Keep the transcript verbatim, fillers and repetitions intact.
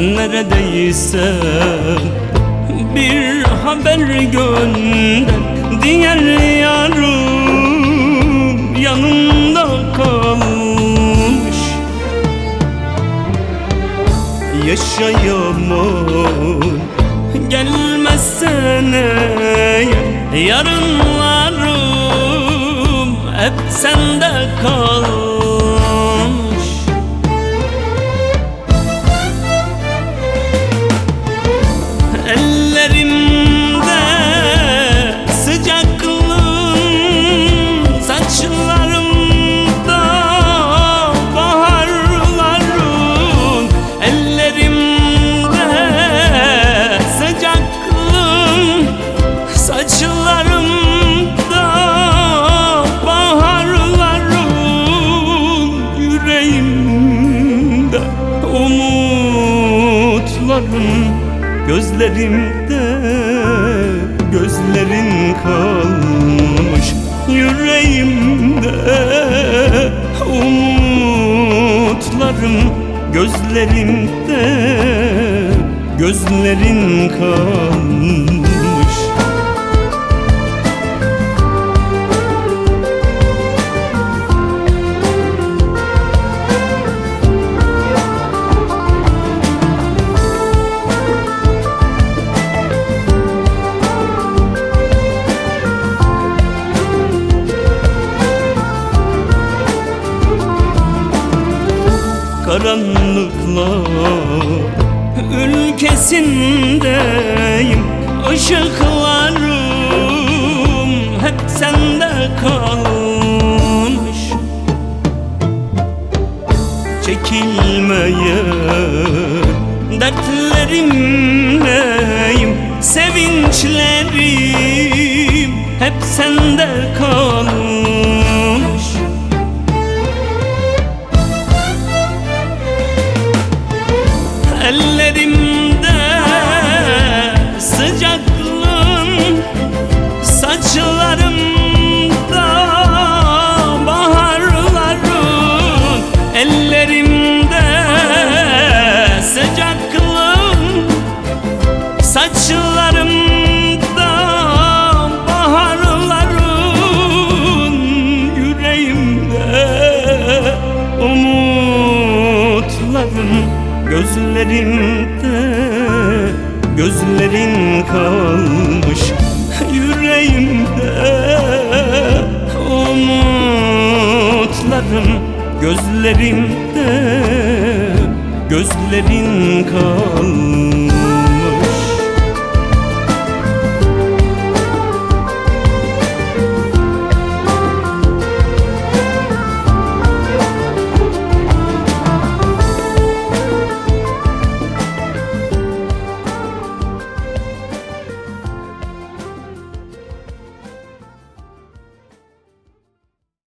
neredeysen bir haber gönder. Diğer yarım yanında kalmış. Yaşayamam gelmezsen eğer, yarınlarım hep sende kalmış. Ellerimde sıcaklığın, saçlarımda baharların. Ellerimde sıcaklığın, saçlarımda baharların. Yüreğimde umutların, gözlerimde gözlerin kalmış. Yüreğimde umutlarım, gözlerimde gözlerin kalmış. Karanlıklar ülkesindeyim, ışıklarım hep sende kalmış. Çekilmeyen dertlerimleyim, sevinçlerim hep sende kalmış. Ellerimde sıcaklığın, saçlarımda baharların. Ellerimde sıcaklığın, saçlarımda baharların. Yüreğimde umutların, gözlerimde gözlerin kalmış. Yüreğimde umutlarım, gözlerimde gözlerin kalmış.